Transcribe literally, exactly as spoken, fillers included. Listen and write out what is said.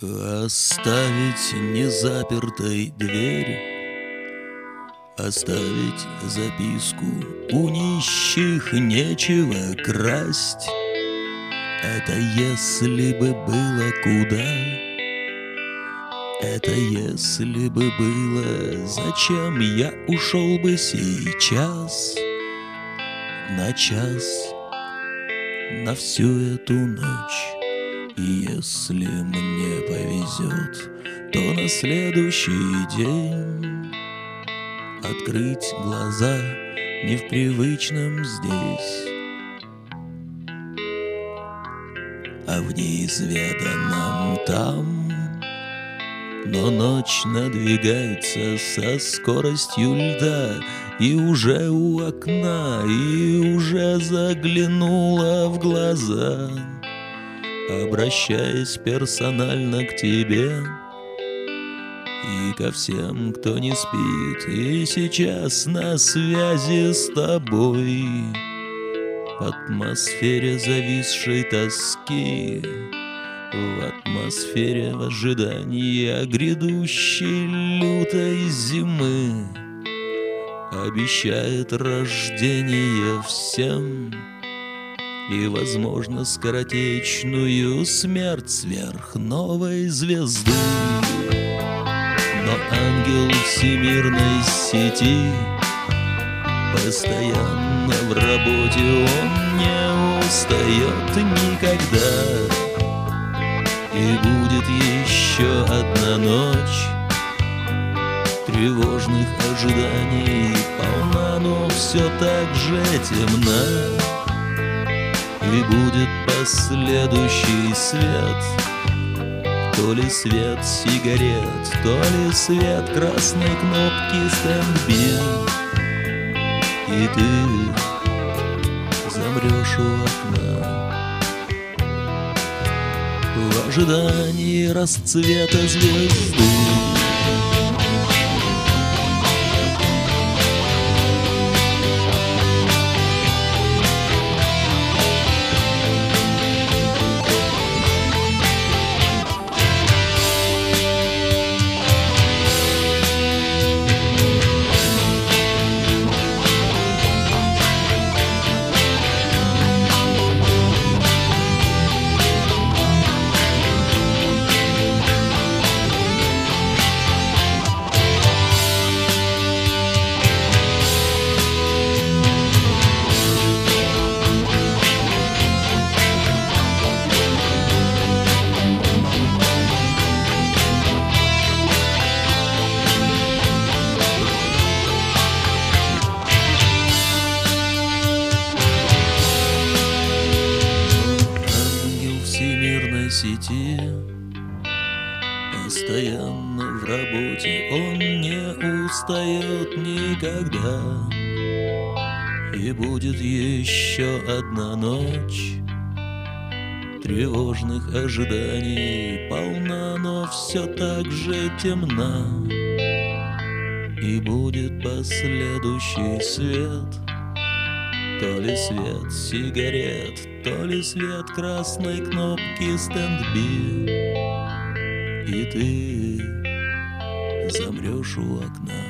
Оставить незапертой дверь, оставить записку: у нищих нечего красть. Это если бы было куда, это если бы было зачем, я ушел бы сейчас на час, на всю эту ночь. И если мне повезет, то на следующий день открыть глаза не в привычном здесь, а в неизведанном там. Но ночь надвигается со скоростью льда, и уже у окна, и уже заглянула в глаза, обращаясь персонально к тебе и ко всем, кто не спит и сейчас на связи с тобой. В атмосфере зависшей тоски, в атмосфере в ожидании грядущей лютой зимы, обещает рождение всем и, возможно, скоротечную смерть сверхновой звезды. Но ангел всемирной сети постоянно в работе, он не устает никогда. И будет еще одна ночь тревожных ожиданий, полна, но все так же темна. И будет последующий свет, то ли свет сигарет, то ли свет красной кнопки стенд-би. И ты замрешь у окна в ожидании расцвета звезды. Сети постоянно в работе, он не устает никогда. И будет еще одна ночь тревожных ожиданий, полна, но все так же темна. И будет последующий свет, то ли свет сигарет, то ли свет красной кнопки стенд-би. И ты замрешь у окна